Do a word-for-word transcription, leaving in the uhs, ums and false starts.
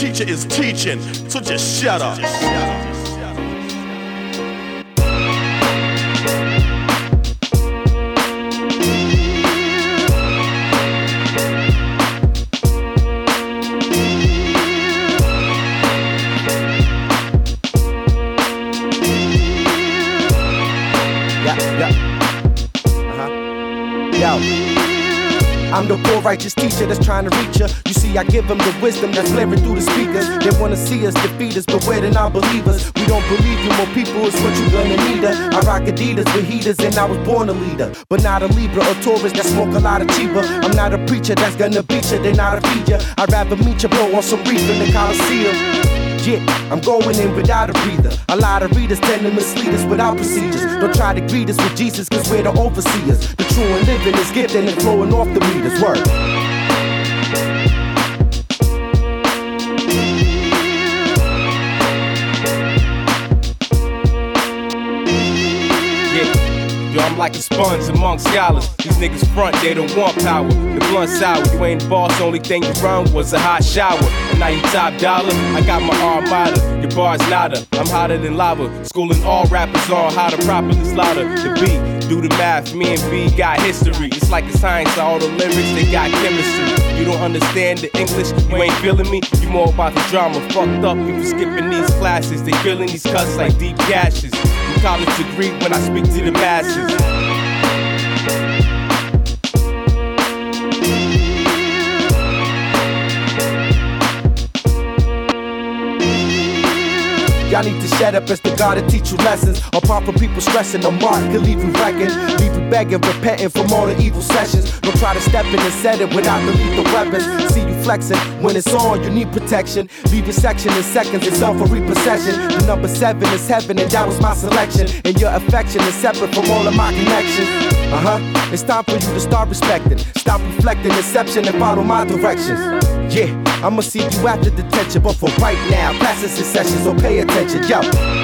teacher is teaching, so just shut up. Just shut up. I'm the poor righteous teacher that's trying to reach ya. You see, I give them the wisdom that's flaring through the speakers. They wanna see us defeat us, but where the non-believers? We don't believe you, more people is what you gonna need. I rock Adidas with heaters and I was born a leader, but not a Libra or Taurus that smoke a lot of cheaper. I'm not a preacher that's gonna beat ya, they not a feed ya. I'd rather meet ya, blow on some reef in the Coliseum. Yeah, I'm going in without a breather. A lot of readers tend to mislead us without procedures. Don't try to greet us with Jesus, cause we're the overseers. The true and living is gifting and flowing off the meters. Word. Yo, I'm like a sponge amongst scholars. These niggas front, they don't want power. The blunt sour, you ain't the boss, only thing you run was a hot shower. And now you top dollar, I got my armada. Your bar's nada, I'm hotter than lava. Schooling all rappers on how to properly slaughter the beat. Do the math, me and B got history. It's like a science, all the lyrics, they got chemistry. You don't understand the English, you ain't feeling me. You more about the drama, fucked up people skipping these classes. They feeling these cuts like deep gashes. College degree when I speak to the masses. Y'all need to shut up as the God to teach you lessons. Apart from people stressing, the mark can leave you wrecking. Leave you begging, repenting from all the evil sessions. Don't try to step in and set it without the lethal weapons. See you flexing, when it's on you need protection. Leave your section in seconds, it's on for repossession. The number seven is heaven and that was my selection. And your affection is separate from all of my connections. Uh-huh, it's time for you to start respecting. Stop reflecting deception and follow my directions. Yeah, I'ma see you after detention, but for right now, classes in session, so pay attention, yo.